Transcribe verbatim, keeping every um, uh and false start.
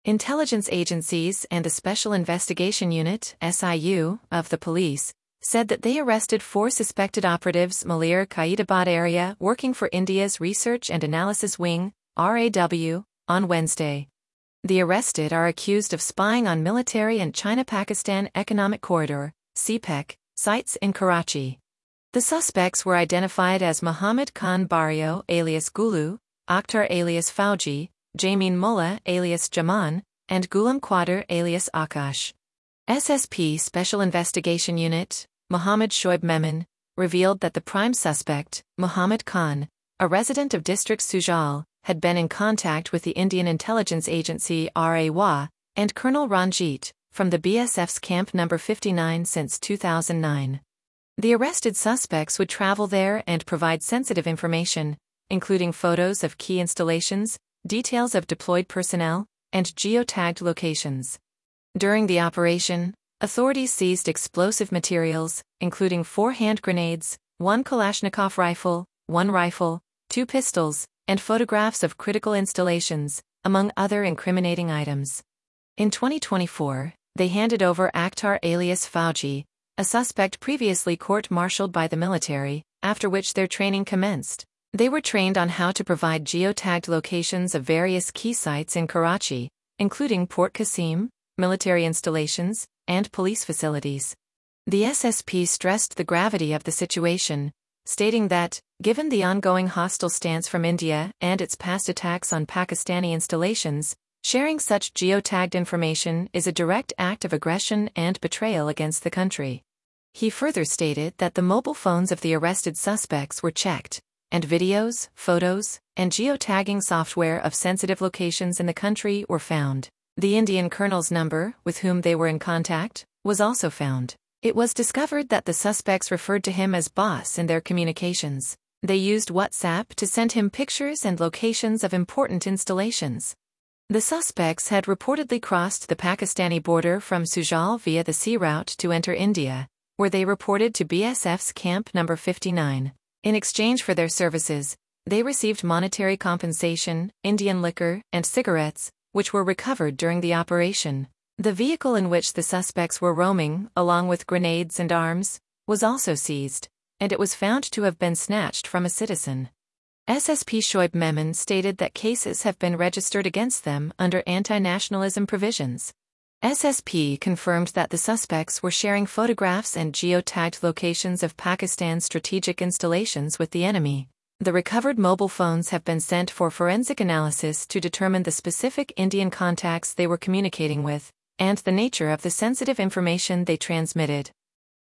Intelligence agencies and the Special Investigation Unit (S I U) of the police said that they arrested four suspected operatives Malir Qaidabad area working for India's Research and Analysis Wing, R A W, on Wednesday. The arrested are accused of spying on military and China-Pakistan Economic Corridor, C P E C, sites in Karachi. The suspects were identified as Muhammad Khan Barrio alias Gulu, Akhtar alias Fauji, Jameen Mullah alias Jaman, and Gulam Quadr alias Akash. S S P Special Investigation Unit, Mohammad Shoaib Memon, revealed that the prime suspect, Muhammad Khan, a resident of District Sujal, had been in contact with the Indian Intelligence Agency R A W A and Colonel Ranjit, from the B S F's Camp Number fifty-nine since two thousand nine. The arrested suspects would travel there and provide sensitive information, including photos of key installations, details of deployed personnel, and geotagged locations. During the operation, authorities seized explosive materials, including four hand grenades, one Kalashnikov rifle, one rifle, two pistols, and photographs of critical installations, among other incriminating items. In twenty twenty-four, they handed over Akhtar alias Fauji, a suspect previously court-martialed by the military, after which their training commenced. They were trained on how to provide geotagged locations of various key sites in Karachi, including Port Qasim, military installations, and police facilities. The S S P stressed the gravity of the situation, stating that, given the ongoing hostile stance from India and its past attacks on Pakistani installations, sharing such geotagged information is a direct act of aggression and betrayal against the country. He further stated that the mobile phones of the arrested suspects were checked, and videos, photos, and geotagging software of sensitive locations in the country were found. The Indian colonel's number, with whom they were in contact, was also found. It was discovered that the suspects referred to him as boss in their communications. They used WhatsApp to send him pictures and locations of important installations. The suspects had reportedly crossed the Pakistani border from Sujal via the sea route to enter India, where they reported to B S F's Camp Number fifty-nine. In exchange for their services, they received monetary compensation, Indian liquor, and cigarettes, which were recovered during the operation. The vehicle in which the suspects were roaming, along with grenades and arms, was also seized, and it was found to have been snatched from a citizen. S S P Shoaib Memon stated that cases have been registered against them under anti-nationalism provisions. S S P confirmed that the suspects were sharing photographs and geotagged locations of Pakistan's strategic installations with the enemy. The recovered mobile phones have been sent for forensic analysis to determine the specific Indian contacts they were communicating with, and the nature of the sensitive information they transmitted.